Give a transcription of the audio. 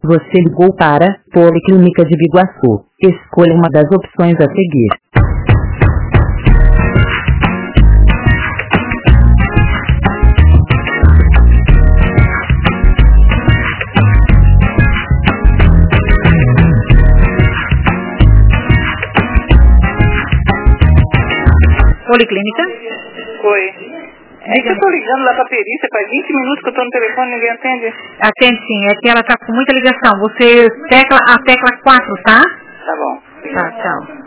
Você ligou para Policlínica de Biguaçu. Escolha uma das opções a seguir. Policlínica? Oi. É que eu tô ligando lá pra perícia, faz 20 minutos que eu tô no telefone e ninguém atende. Atende sim, é que ela tá com muita ligação. Você tecla a tecla 4, tá? Tá bom. Tá, tchau.